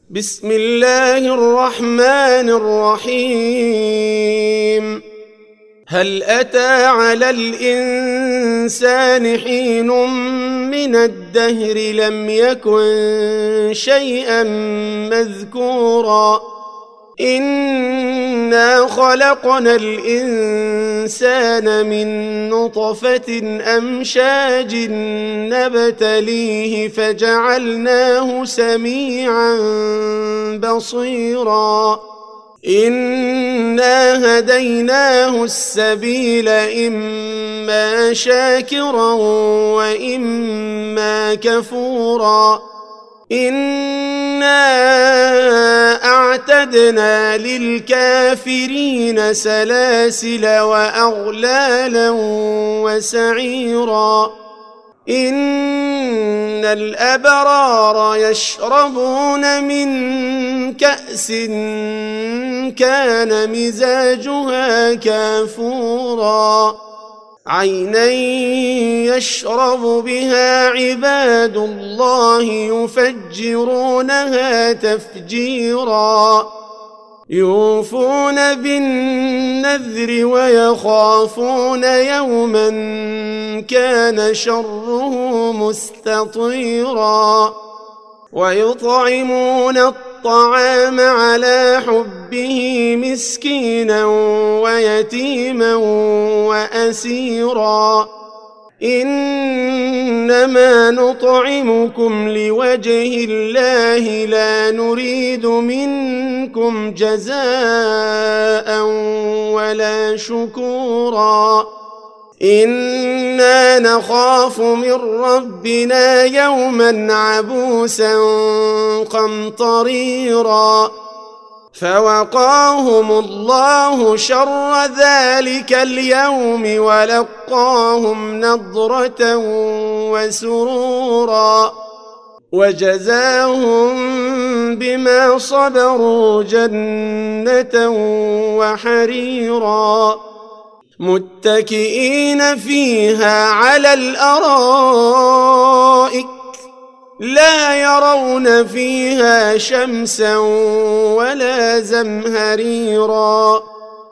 بسم الله الرحمن الرحيم. هل أتى على الإنسان حين من الدهر لم يكن شيئا مذكورا إنا خلقنا الإنسان من نطفة أمشاج نبتليه فجعلناه سميعا بصيرا إنا هديناه السبيل إما شاكرا وإما كفورا إنا أعتدنا للكافرين سلاسل وأغلالا وسعيرا إن الأبرار يشربون من كأس كان مزاجها كافورا عينا يشرب بها عباد الله يفجرونها تفجيرا يوفون بالنذر ويخافون يوما كان شره مستطيرا ويطعمون الطعام على حبه مسكينا ويتيما وأسيرا إنما نطعمكم لوجه الله لا نريد منكم جزاء ولا شكورا إنا نخاف من ربنا يوما عبوسا قمطريرا فوقاهم الله شر ذلك اليوم ولقاهم نضرة وسرورا وجزاهم بما صبروا جنة وحريرا متكئين فيها على الأرائك لا يرون فيها شمسا ولا زمهريرا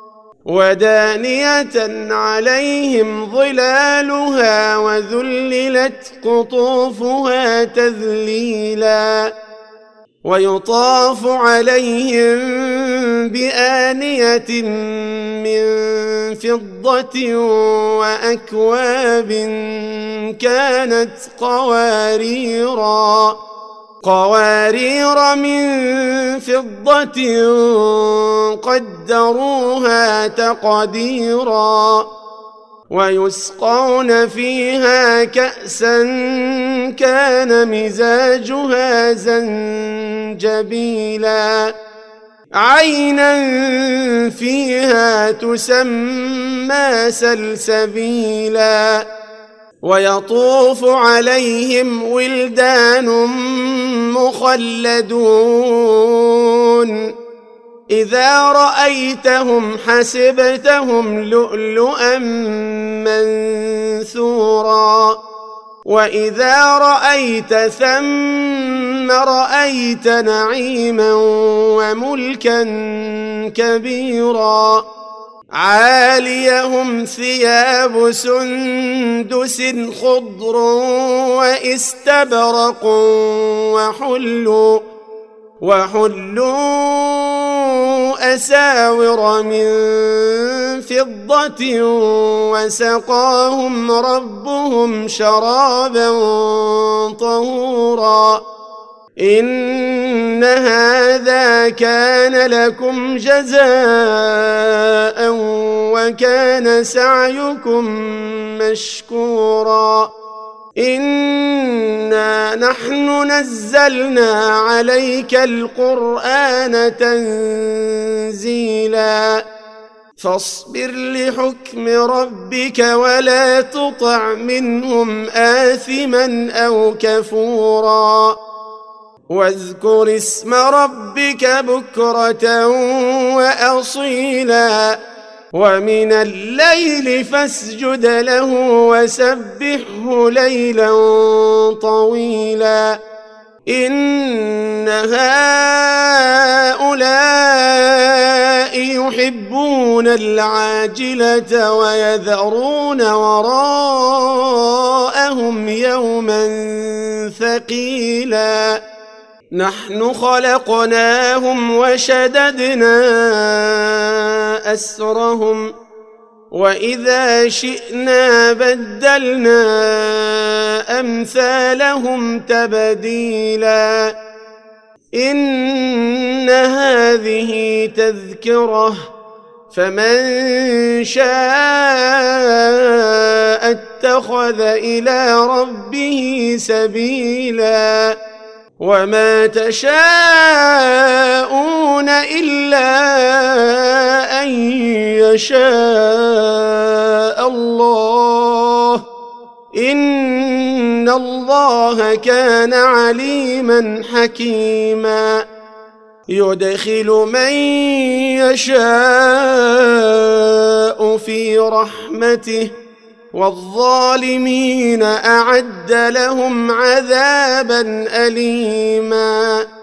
ودانية عليهم ظلالها وذللت قطوفها تذليلا ويطاف عليهم بآنية من فضة وأكواب كانت قوارير من فضة قدروها تقديرا ويسقون فيها كأسا كان مزاجها زنجبيلا عينا فيها تسمى سلسبيلا ويطوف عليهم ولدان مخلدون إذا رأيتهم حسبتهم لؤلؤا منثورا وإذا رأيت ثم رأيت نعيما وملكا كبيرا عاليهم ثياب سندس خضر واستبرق وحلوا أساور من فضة وسقاهم ربهم شرابا طهورا إن هذا كان لكم جزاء وكان سعيكم مشكورا إنا نحن نزلنا عليك القرآن تنزيلا فاصبر لحكم ربك ولا تطع منهم آثما أو كفورا واذكر اسم ربك بكرة وأصيلا ومن الليل فاسجد له وسبحه ليلا طويلا إن هؤلاء يحبون العاجلة ويذرون وراءهم يوما ثقيلا نحن خلقناهم وشددنا أسرهم وإذا شئنا بدلنا أمثالهم تبديلا إن هذه تذكرة فمن شاء اتخذ إلى ربه سبيلا وما تشاءون إلا أن يشاء الله إن الله كان عليما حكيما يدخل من يشاء في رحمته والظالمين أعد لهم عذابا أليما